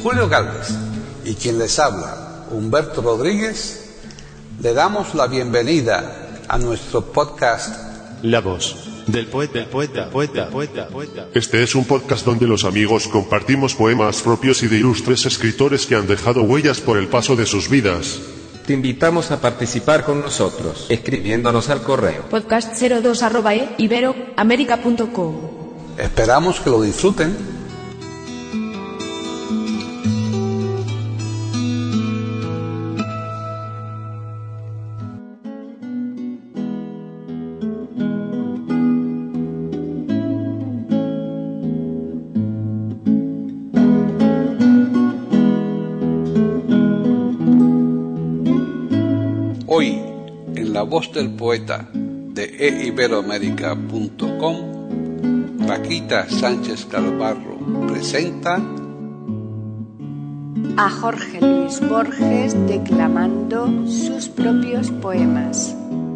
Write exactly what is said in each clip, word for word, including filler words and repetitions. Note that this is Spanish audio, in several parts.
Julio Gálvez y quien les habla, Humberto Rodríguez, le damos la bienvenida a nuestro podcast La voz del poeta, del poeta, poeta, poeta, poeta. Este es un podcast donde los amigos compartimos poemas propios y de ilustres escritores que han dejado huellas por el paso de sus vidas. Te invitamos a participar con nosotros, escribiéndonos al correo podcast cero dos arroba e iberoamerica punto com. Esperamos que lo disfruten. Hoy, en La Voz del Poeta de e iberoamerica punto com, Paquita Sánchez Galvarro presenta a Jorge Luis Borges declamando sus propios poemas.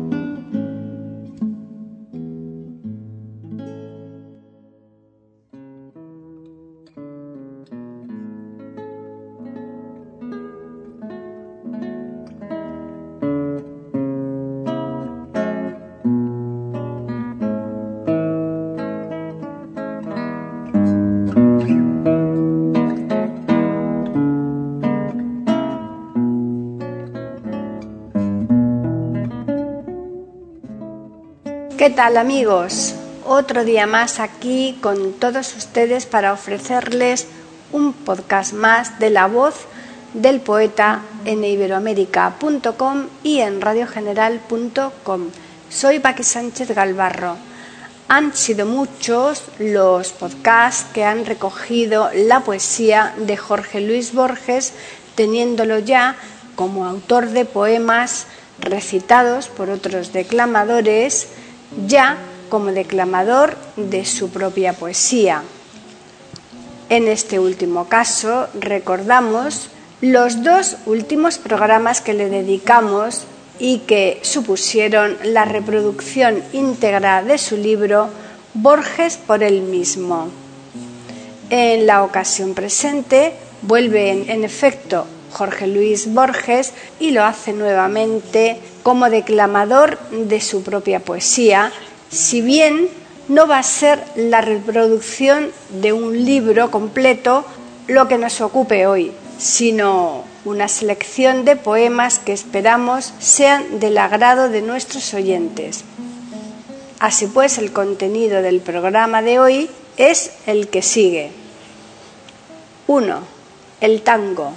¿Qué tal, amigos? Otro día más aquí con todos ustedes para ofrecerles un podcast más de La Voz del Poeta en iberoamerica punto com y en radio general punto com. Soy Paqui Sánchez Galvarro. Han sido muchos los podcasts que han recogido la poesía de Jorge Luis Borges, teniéndolo ya como autor de poemas recitados por otros declamadores, ya como declamador de su propia poesía. En este último caso, recordamos los dos últimos programas que le dedicamos y que supusieron la reproducción íntegra de su libro Borges por él mismo. En la ocasión presente vuelve en, en efecto Jorge Luis Borges y lo hace nuevamente como declamador de su propia poesía, si bien no va a ser la reproducción de un libro completo lo que nos ocupe hoy, sino una selección de poemas que esperamos sean del agrado de nuestros oyentes. Así pues, el contenido del programa de hoy es el que sigue. uno. El tango.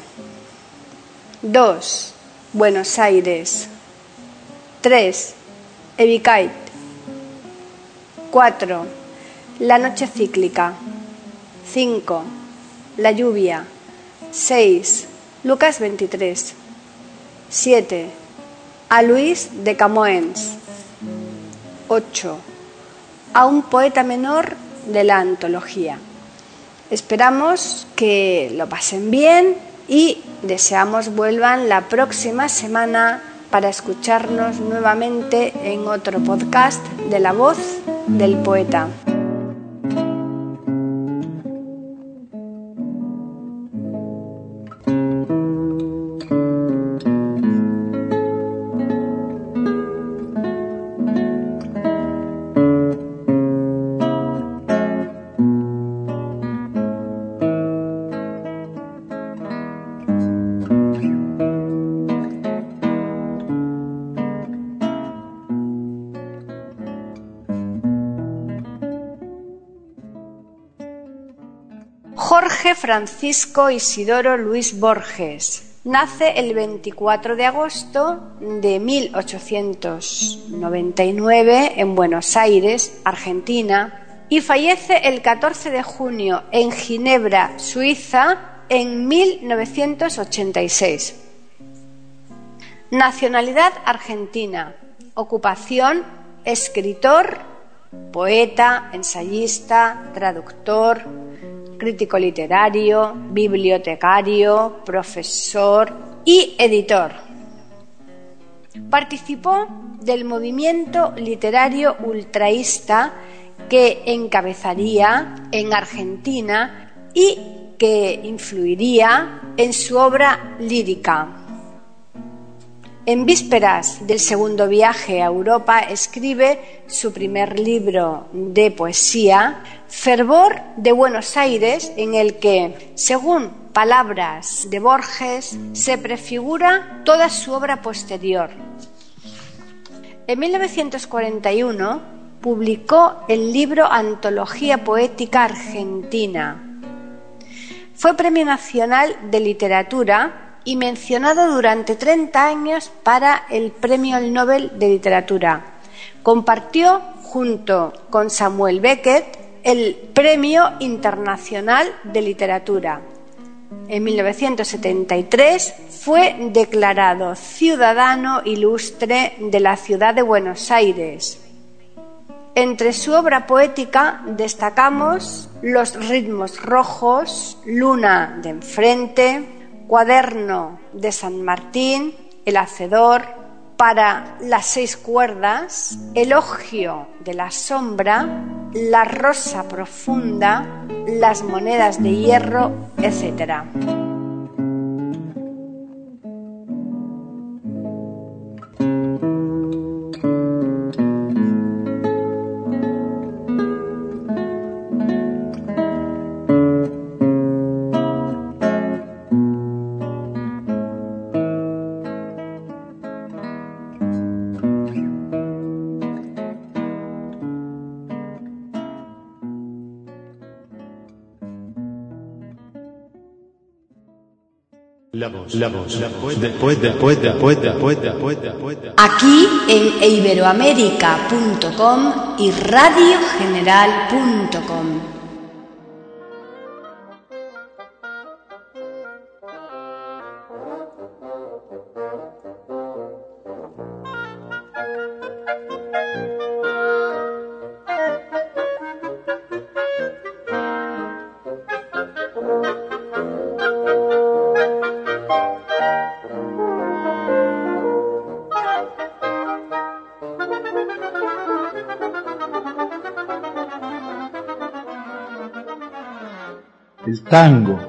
dos. Buenos Aires. tres. Ebikait. cuatro. La noche cíclica. cinco. La lluvia. seis. Lucas veintitrés. siete. A Luis de Camoens. ocho. A un poeta menor de la antología. Esperamos que lo pasen bien y deseamos vuelvan la próxima semana para escucharnos nuevamente en otro podcast de La Voz del Poeta. Jorge Francisco Isidoro Luis Borges nace el veinticuatro de agosto de mil ochocientos noventa y nueve en Buenos Aires, Argentina, y fallece el catorce de junio en Ginebra, Suiza, en mil novecientos ochenta y seis. Nacionalidad argentina. Ocupación: escritor, poeta, ensayista, traductor, crítico literario, bibliotecario, profesor y editor. Participó del movimiento literario ultraísta que encabezaría en Argentina y que influiría en su obra lírica. En vísperas del segundo viaje a Europa escribe su primer libro de poesía, Fervor de Buenos Aires, en el que, según palabras de Borges, se prefigura toda su obra posterior. En mil novecientos cuarenta y uno publicó el libro Antología Poética Argentina. Fue Premio Nacional de Literatura y mencionado durante treinta años para el Premio Nobel de Literatura. Compartió junto con Samuel Beckett el Premio Internacional de Literatura. En mil novecientos setenta y tres fue declarado Ciudadano Ilustre de la ciudad de Buenos Aires. Entre su obra poética destacamos Los ritmos rojos, Luna de enfrente, Cuaderno de San Martín, El hacedor, Para las seis cuerdas, Elogio de la sombra, La rosa profunda, Las monedas de hierro, etcétera. La voz, la voz, la voz del poeta, poeta, poeta, poeta, poeta, poeta. Aquí en iberoamerica punto com y radio general punto com. El tango.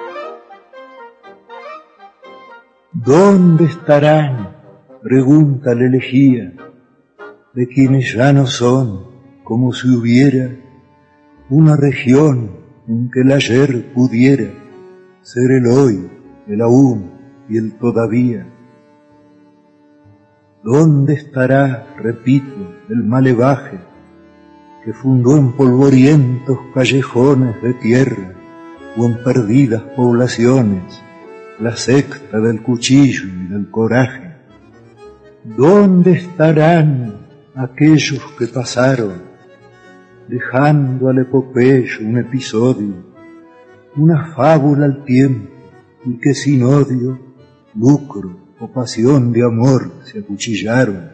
¿Dónde estarán? Pregunta la elegía, de quienes ya no son, como si hubiera una región en que el ayer pudiera ser el hoy, el aún y el todavía. ¿Dónde estará, repito, el malevaje que fundó en polvorientos callejones de tierra o en perdidas poblaciones la secta del cuchillo y del coraje? ¿Dónde estarán aquellos que pasaron, dejando al epopeyo un episodio, una fábula al tiempo, y que sin odio, lucro o pasión de amor se acuchillaron?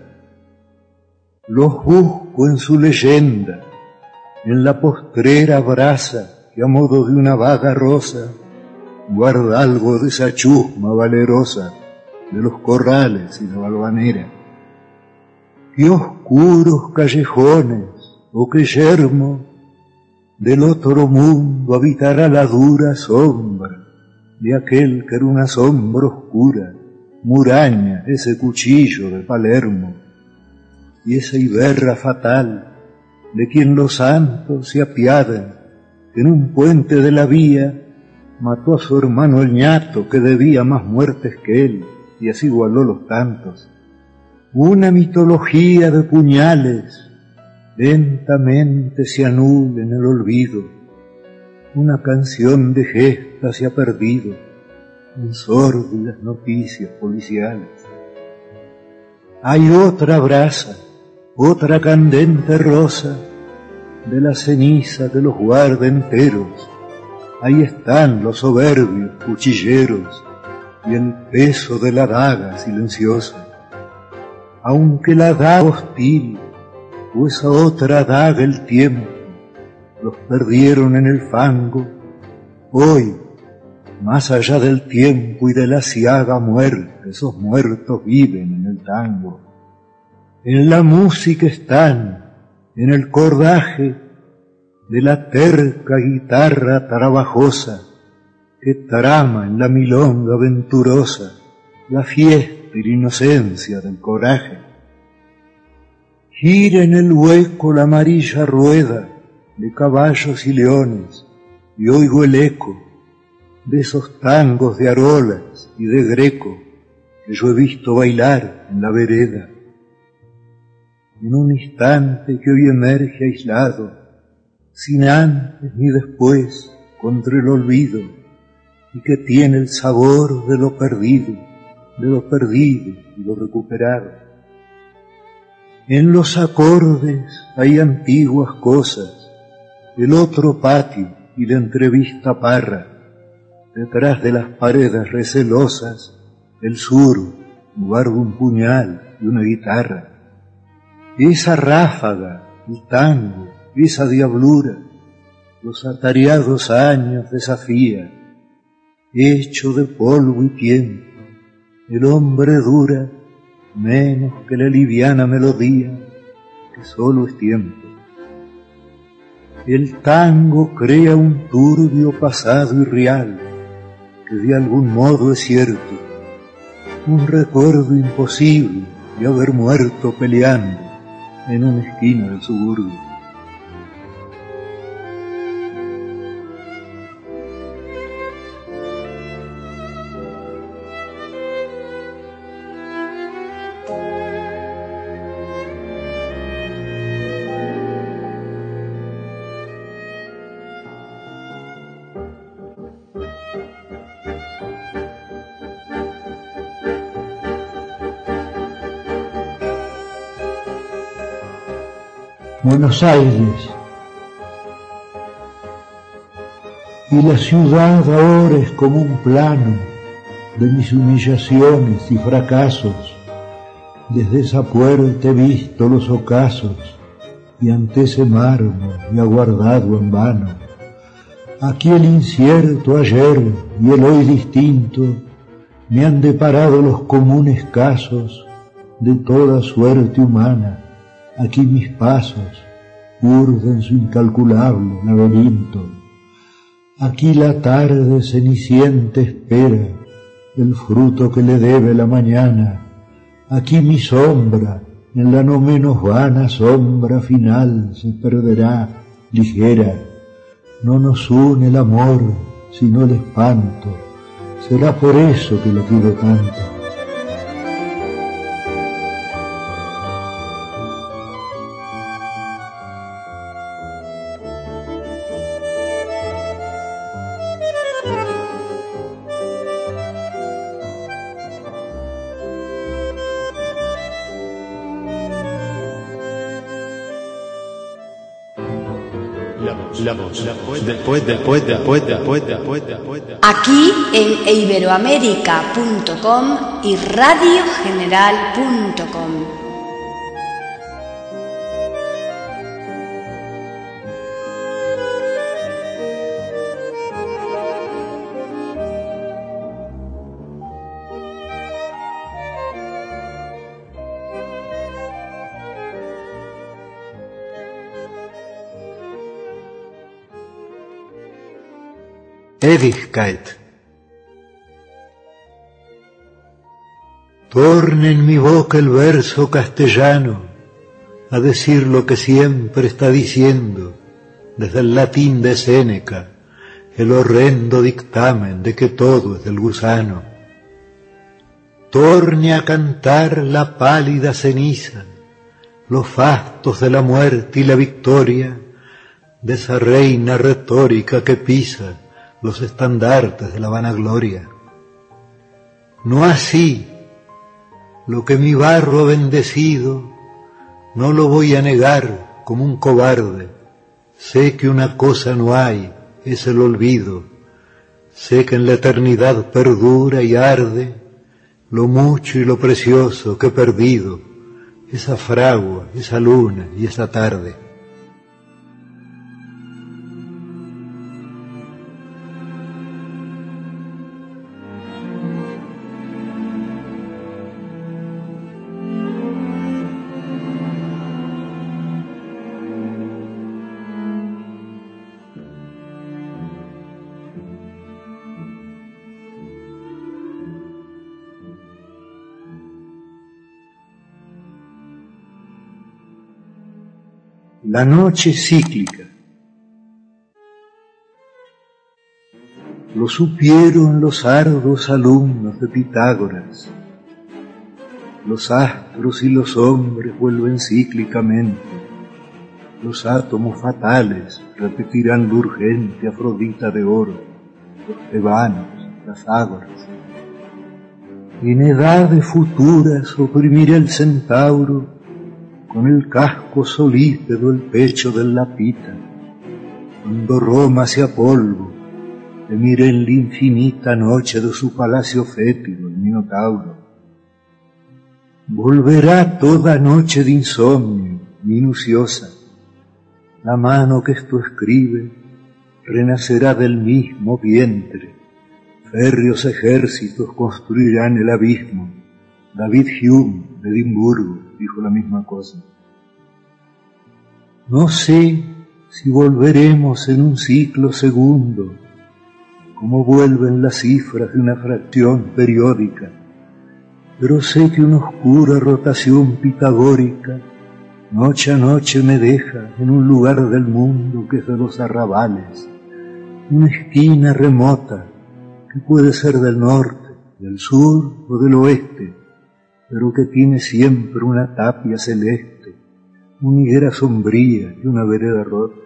Los busco en su leyenda, en la postrera brasa que a modo de una vaga rosa guarda algo de esa chusma valerosa de los corrales y la balvanera. Qué oscuros callejones, o qué yermo del otro mundo habitará la dura sombra de aquel que era una sombra oscura, muraña, ese cuchillo de Palermo, y esa iberra fatal de quien los santos se apiadan, que en un puente de la vía mató a su hermano el ñato, que debía más muertes que él, y así igualó los tantos. Una mitología de puñales lentamente se anula en el olvido, una canción de gestas se ha perdido en sórdidas noticias policiales. Hay otra brasa, otra candente rosa de la ceniza que los guarda enteros. Ahí están los soberbios cuchilleros y el peso de la daga silenciosa. Aunque la daga hostil o esa otra daga el tiempo los perdieron en el fango, hoy, más allá del tiempo y de la ciaga muerte, esos muertos viven en el tango. En la música están, en el cordaje de la terca guitarra trabajosa, que trama en la milonga venturosa la fiesta y la inocencia del coraje. Gira en el hueco la amarilla rueda de caballos y leones, y oigo el eco de esos tangos de Arolas y de Greco que yo he visto bailar en la vereda. En un instante que hoy emerge aislado, sin antes ni después, contra el olvido, y que tiene el sabor de lo perdido, de lo perdido y lo recuperado. En los acordes hay antiguas cosas, el otro patio y la entrevista parra, detrás de las paredes recelosas, el sur, guarda un puñal y una guitarra. Esa ráfaga, el tango, esa diablura, los atareados años desafía, hecho de polvo y tiempo, el hombre dura menos que la liviana melodía, que solo es tiempo. El tango crea un turbio pasado irreal, que de algún modo es cierto, un recuerdo imposible de haber muerto peleando en una esquina del suburbio. Buenos Aires, y la ciudad ahora es como un plano de mis humillaciones y fracasos. Desde esa puerta he visto los ocasos, y ante ese mármol me ha guardado en vano. Aquí el incierto ayer y el hoy distinto me han deparado los comunes casos de toda suerte humana. Aquí mis pasos urden su incalculable laberinto. Aquí la tarde cenicienta espera el fruto que le debe la mañana. Aquí mi sombra, en la no menos vana sombra final, se perderá ligera. No nos une el amor, sino el espanto. Será por eso que lo quiero tanto. La voz, después, después, después, después, después, después, después. Aquí en iberoamérica punto com y radio general punto com. Ewigkeit. Torne en mi boca el verso castellano a decir lo que siempre está diciendo desde el latín de Séneca, el horrendo dictamen de que todo es del gusano. Torne a cantar la pálida ceniza, los fastos de la muerte y la victoria de esa reina retórica que pisa los estandartes de la vanagloria. No así, lo que mi barro ha bendecido, no lo voy a negar como un cobarde. Sé que una cosa no hay, es el olvido. Sé que en la eternidad perdura y arde lo mucho y lo precioso que he perdido, esa fragua, esa luna y esa tarde. La noche cíclica. Lo supieron los arduos alumnos de Pitágoras. Los astros y los hombres vuelven cíclicamente. Los átomos fatales repetirán la urgente Afrodita de oro, los tebanos, las ágoras. En edades futuras oprimirá el centauro con el casco solípedo el pecho del lapita. Cuando Roma sea polvo, le mire en la infinita noche de su palacio fétido el Minotauro. Volverá toda noche de insomnio, minuciosa. La mano que esto escribe renacerá del mismo vientre. Férreos ejércitos construirán el abismo. David Hume de Edimburgo dijo la misma cosa. No sé si volveremos en un ciclo segundo, como vuelven las cifras de una fracción periódica, pero sé que una oscura rotación pitagórica noche a noche me deja en un lugar del mundo que es de los arrabales, una esquina remota que puede ser del norte, del sur o del oeste, pero que tiene siempre una tapia celeste, una higuera sombría y una vereda rota.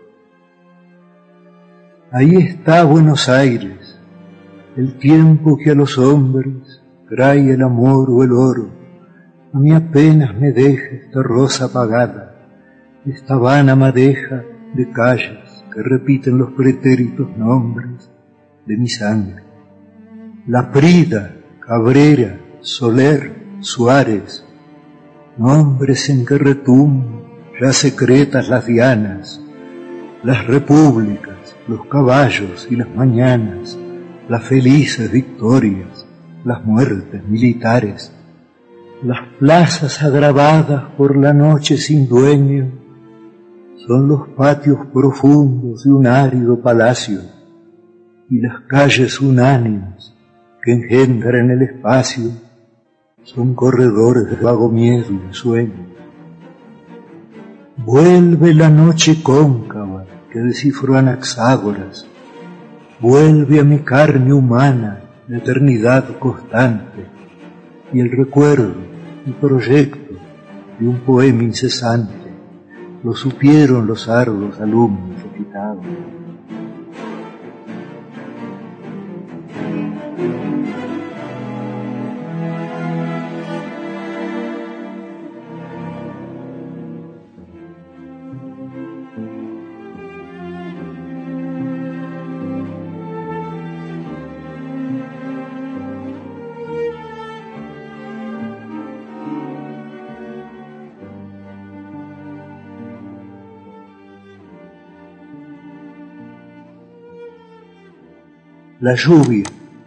Ahí está Buenos Aires, el tiempo que a los hombres trae el amor o el oro. A mí apenas me deja esta rosa apagada, esta vana madeja de calles que repiten los pretéritos nombres de mi sangre. Laprida, Cabrera, Soler, Suárez, nombres en que retumban ya secretas las dianas, las repúblicas, los caballos y las mañanas, las felices victorias, las muertes militares, las plazas agravadas por la noche sin dueño, son los patios profundos de un árido palacio, y las calles unánimes que engendran el espacio son corredores de vago miedo y de sueño. Vuelve la noche cóncava que descifró Anaxágoras, vuelve a mi carne humana la eternidad constante y el recuerdo y proyecto de un poema incesante. Lo supieron los arduos alumnos de Pitágoras. La lluvia.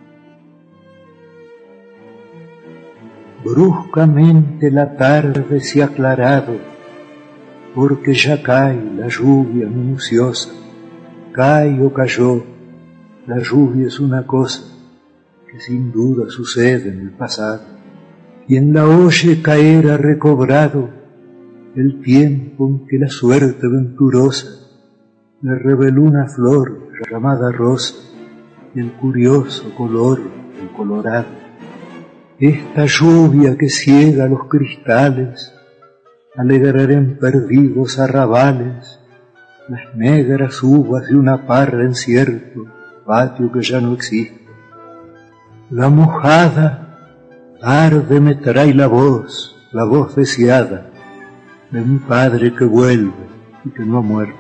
Bruscamente la tarde se ha aclarado, porque ya cae la lluvia minuciosa. Cae o cayó, la lluvia es una cosa que sin duda sucede en el pasado. Quien la oye caer ha recobrado el tiempo en que la suerte venturosa le reveló una flor llamada rosa, y el curioso color del colorado. Esta lluvia que ciega los cristales alegrará en perdidos arrabales las negras uvas de una parra en cierto patio que ya no existe. La mojada tarde me trae la voz, la voz deseada de mi padre que vuelve y que no ha muerto.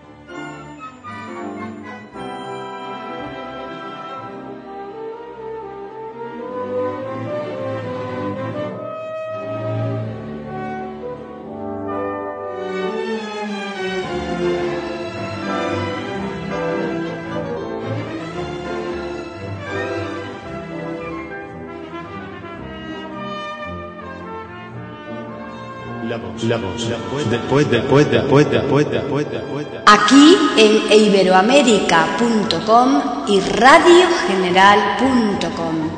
La voz, después, después, después, después, después, después. Aquí en iberoamérica punto com y radio general punto com.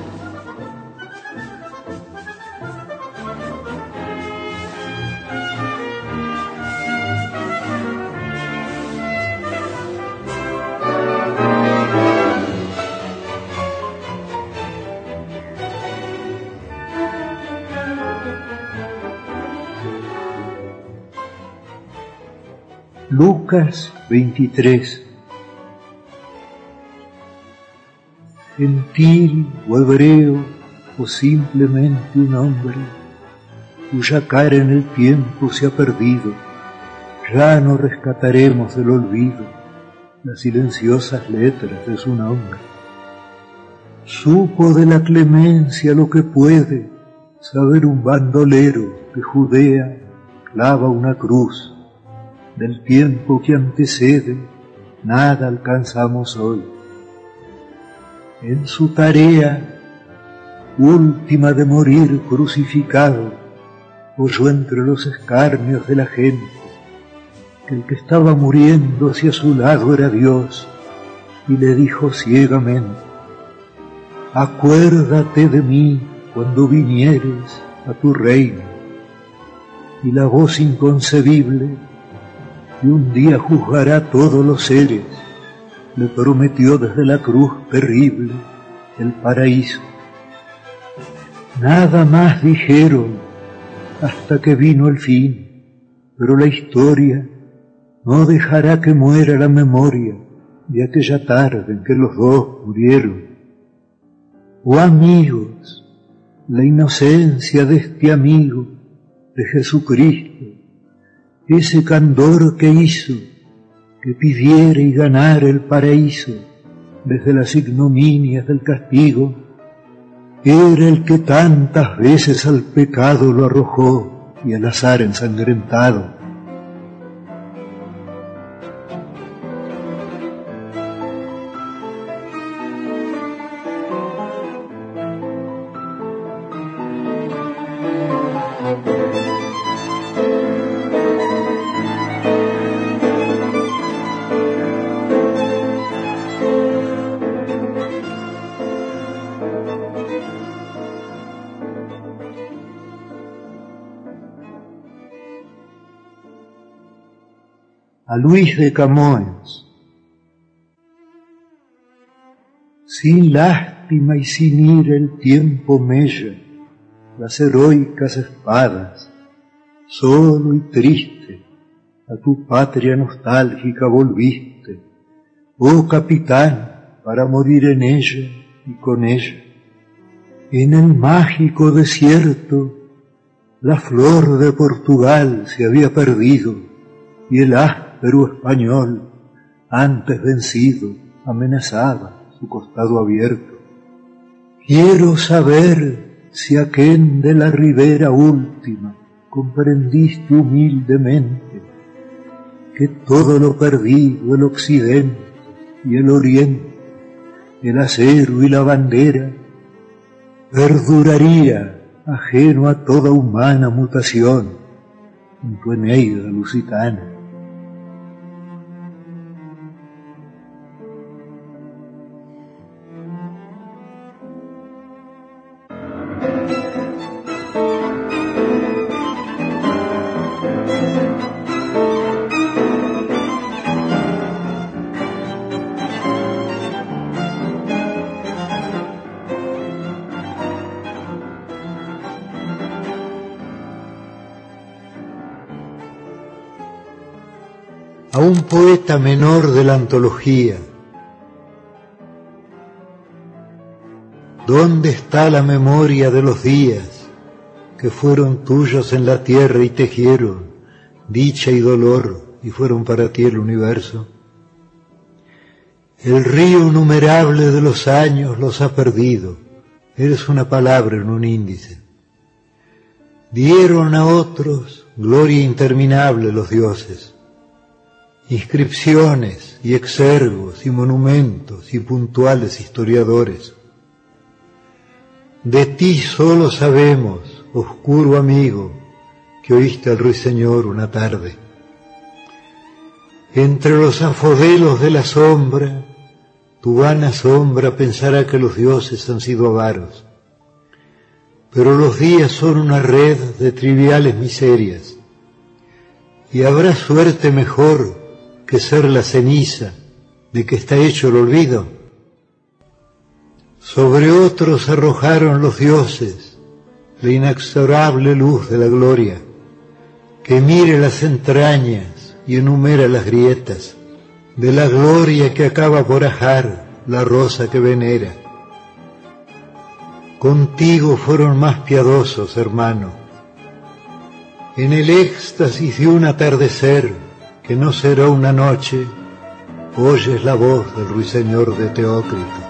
Lucas veintitrés. Gentil o hebreo o simplemente un hombre cuya cara en el tiempo se ha perdido, ya no rescataremos del olvido las silenciosas letras de su nombre. Supo de la clemencia lo que puede saber un bandolero que Judea clava una cruz. Del tiempo que antecede nada alcanzamos hoy. En su tarea última de morir crucificado, oyó entre los escarnios de la gente que el que estaba muriendo hacia su lado era Dios, y le dijo ciegamente: acuérdate de mí cuando vinieres a tu reino. Y la voz inconcebible que un día juzgará a todos los seres le prometió desde la cruz terrible el paraíso. Nada más dijeron hasta que vino el fin, pero la historia no dejará que muera la memoria de aquella tarde en que los dos murieron. Oh amigos, la inocencia de este amigo de Jesucristo, ese candor que hizo que pidiera y ganara el paraíso desde las ignominias del castigo, era el que tantas veces al pecado lo arrojó y al azar ensangrentado. A Luis de Camões. Sin lástima y sin ira el tiempo mella las heroicas espadas, solo y triste a tu patria nostálgica volviste, oh capitán, para morir en ella y con ella. En el mágico desierto la flor de Portugal se había perdido y el áspero español, antes vencido, amenazaba su costado abierto. Quiero saber si aquén de la ribera última comprendiste humildemente que todo lo perdido, el occidente y el oriente, el acero y la bandera, perduraría ajeno a toda humana mutación en tu Eneida lusitana. A un poeta menor de la antología. ¿Dónde está la memoria de los días que fueron tuyos en la tierra y tejieron dicha y dolor y fueron para ti el universo? El río innumerable de los años los ha perdido, eres una palabra en un índice. Dieron a otros gloria interminable los dioses, inscripciones y exergos y monumentos y puntuales historiadores. De ti solo sabemos, oscuro amigo, que oíste al ruiseñor una tarde. Entre los afodelos de la sombra, tu vana sombra pensará que los dioses han sido avaros. Pero los días son una red de triviales miserias, y habrá suerte mejor que ser la ceniza de que está hecho el olvido. Sobre otros arrojaron los dioses la inexorable luz de la gloria, que mire las entrañas y enumera las grietas de la gloria que acaba por ajar la rosa que venera. Contigo fueron más piadosos, hermano, en el éxtasis de un atardecer que no será una noche, oyes la voz del ruiseñor de Teócrito.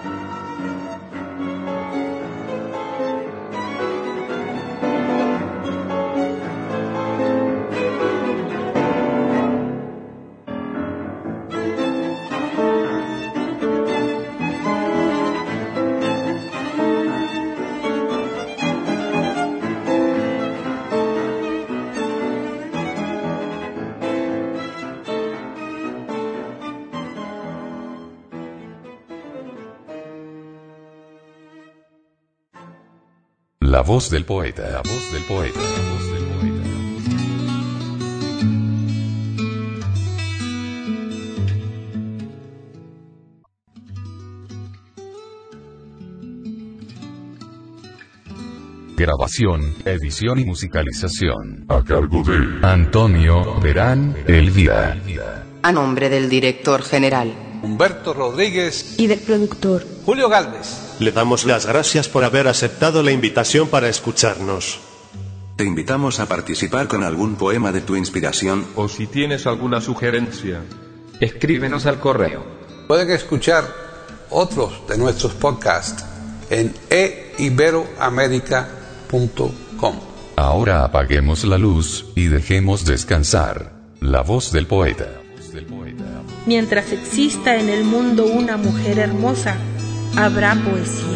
La voz del poeta, la voz del poeta, la voz del poeta. Grabación, edición y musicalización. A cargo de Antonio Verán Elvira. A nombre del director general Humberto Rodríguez y del productor Julio Gálvez. Le damos las gracias por haber aceptado la invitación para escucharnos. Te invitamos a participar con algún poema de tu inspiración. O si tienes alguna sugerencia, escríbenos al correo. Pueden escuchar otros de nuestros podcasts en e iberoamerica punto com. Ahora apaguemos la luz y dejemos descansar la voz del poeta. Mientras exista en el mundo una mujer hermosa, habrá poesía.